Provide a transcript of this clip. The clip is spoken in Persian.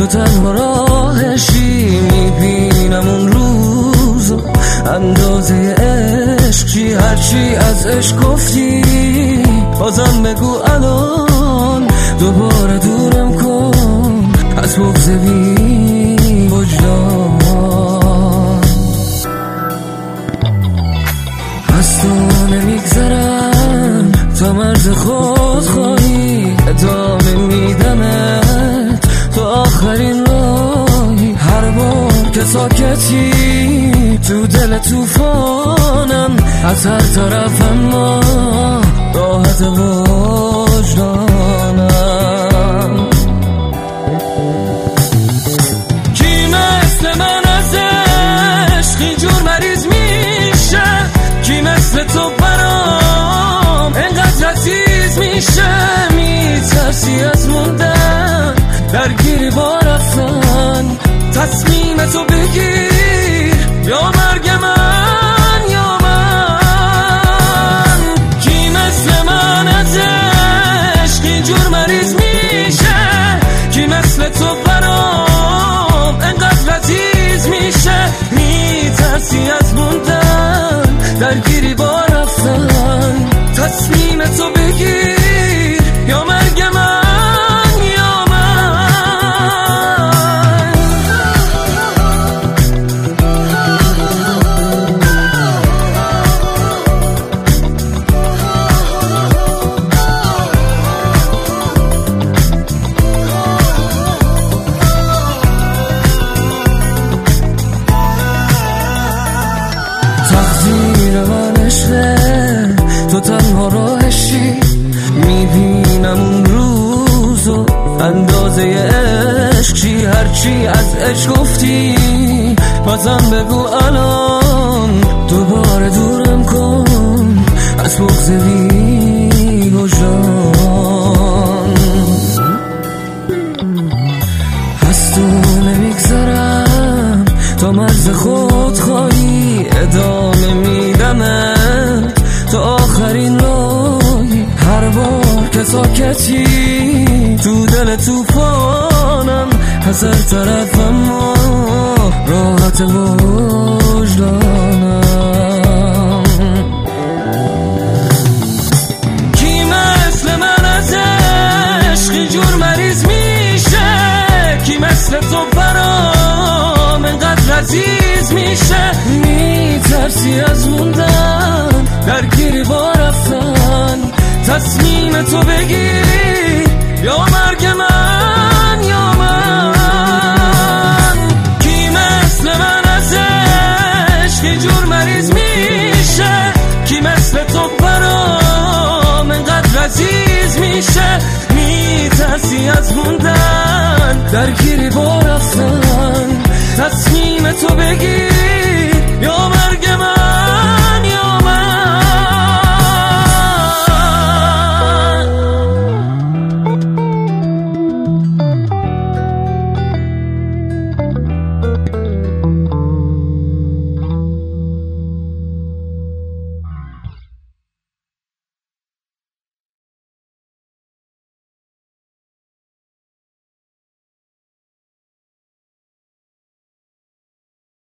تنها راهشی، میبینم اون روزو اندازه عشق چی، هرچی از عشق گفتی بازم بگو الان، دوباره دورم کن از بغض بی وجدان. از تو نمیگذرم تا مرز خود خواهی، ادامه میدمت تو آخرین راهی. هر بار که ساکتی تو دل توفانم، از هر طرف اما راحت وجدانم. کی مثل من از عشق اینجور مریض میشه؟ کی مثل تو برام اینقدر عزیز میشه؟ میترسی از موندن، درگیری با رفتن، تصمیم تو بگیر یا مرگ من یا من. کی مثل من از عشق اینجور مریض میشه؟ کی مثل تو برام اینقدر عزیز میشه؟ میترسی از موندن، درگیری با رفتن، تصمیم تو بگیر یا مرگ من. تقدیر من عشقه، تو تنها راهشی، میبینم اون روزو اندازه عشق چی، هرچی از عشق گفتی بازم بگو الان، دوباره دورم کن از بغض بی وجدان. از تو نمیگذرم تا مرز خود خواهی، ادامه میدمت تا آخرین راهی. هر بار که ساکتی تو دل توفانم، از هر طرف اما راحت وجدانم. کی مثل من از عشق اینجور مریض میشه؟ کی مثل تو برام اینقدر عزیز میشه؟ میترسی از موندن، درگیری با رفتن، تصمیم تو بگیر یا مرگ من یا من. کی مثل من از عشق اینجور مریض میشه؟ کی مثل تو برام اینقدر عزیز میشه؟ میترسی از موندن، درگیری با رفتن، تصمیم تو بگیر